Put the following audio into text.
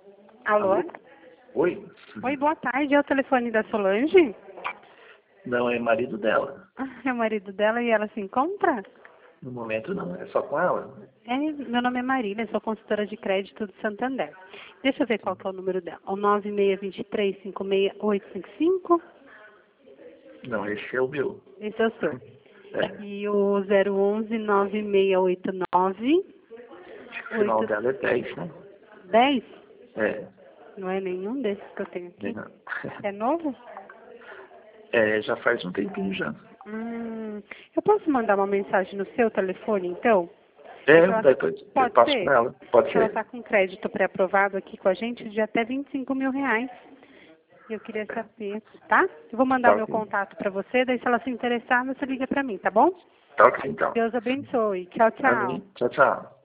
Alô? Alô? Oi? Oi, boa tarde. É o telefone da Solange? Não, é marido dela. É o marido dela e ela se encontra? No momento não, é só com ela. É, meu nome é Marília, sou consultora de crédito do Santander. Deixa eu ver qual que é o número dela. O 9623-56855? Não, esse é o meu. Esse é o seu. É, E o 011-9689? o final dela é 10, né? 10? É, Não é nenhum desses que eu tenho aqui. não. É novo? É, já faz um tempinho já. Eu posso mandar uma mensagem no seu telefone, então? É, Ela- depois eu Pode passo ser? pra ela. Pode Ela ser. está com crédito pré-aprovado aqui com a gente de até 25 mil reais. Eu queria saber, tá? Eu vou mandar Tá meu ok. contato para você, daí se ela se interessar, você liga para mim, tá bom? Tá ok, então. Deus abençoe. Tchau, tchau. Amém. Tchau, tchau.